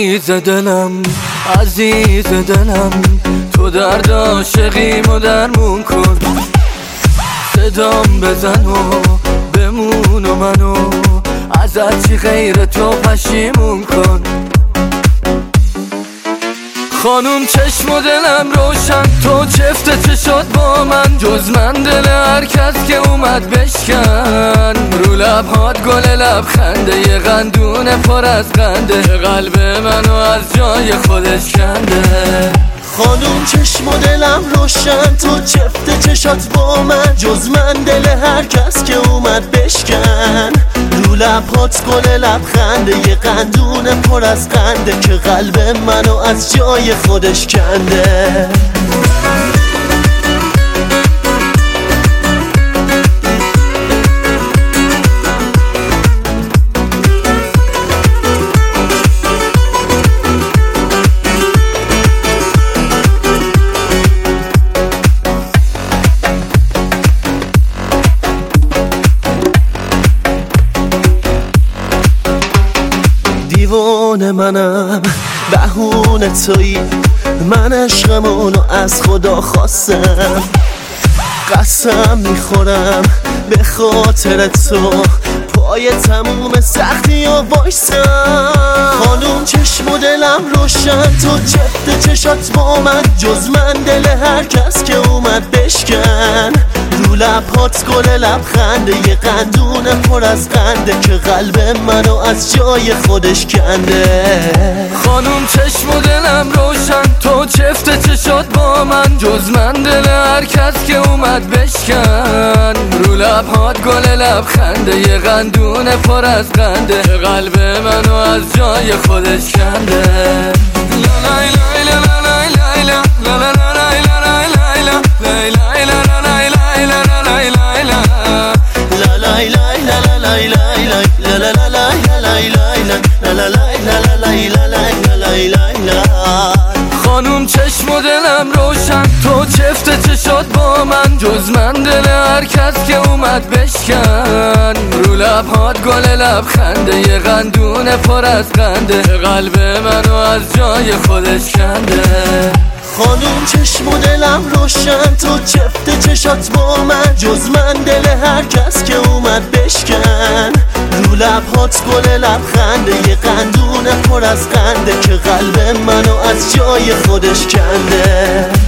عزیز دلم، عزیز دلم، تو درد عاشقیمو درمون کن. صدام بزن و بمون و منو از هرچی غیر تو پشیمون کن. خانوم چشم و دلم روشن، تو چفت چشات با من، جز من دل هر کس که اومد بشکن. رو لبهات گل لبخنده، یه قندونه پر از قنده، قلب منو از جای خودش کنده. خانوم چشم و دلم روشن، تو چفت چشات با من، جز من دل هر کس که اومد بشکن. رو لبهات گل لبخنده، یه قندونه پر از قنده که قلب منو از جای خودش کنده. دیوانه منم، بهونه تویی، من عشقمونو از خدا خواستم. قسم میخورم به خاطر تو پای تموم سختی و وایسم. خانوم چشم و دلم روشن، تو چفت چشات با من، جز من دل هر کس که اومد بشکن. رو لبهات گل لبخنده، یه قندونه پر از قنده که قلب منو از جای خودش کنده. خانوم چشم و دلم روشن، تو چفت چشات با من، جز من دل هر کس که اومد بشکن. رو لبهات گل لبخنده، یه قندونه پر از قنده، قلب منو از جای خودش کنده. خانوم چشم و دلم روشن، تو چفت چشات با من، جز من دل هر کس که اومد بشکن. رو لبهات گل لبخنده، یه قندونه پر از قنده، قلب منو از جای خودش کنده. خانوم چشم و دلم روشن، تو چفت چشات با من، جز من دل هر کس که اومد بشکن. رو لبهات گل لبخنده، یه قندونه پر از قنده که قلب منو از جای خودش کنده.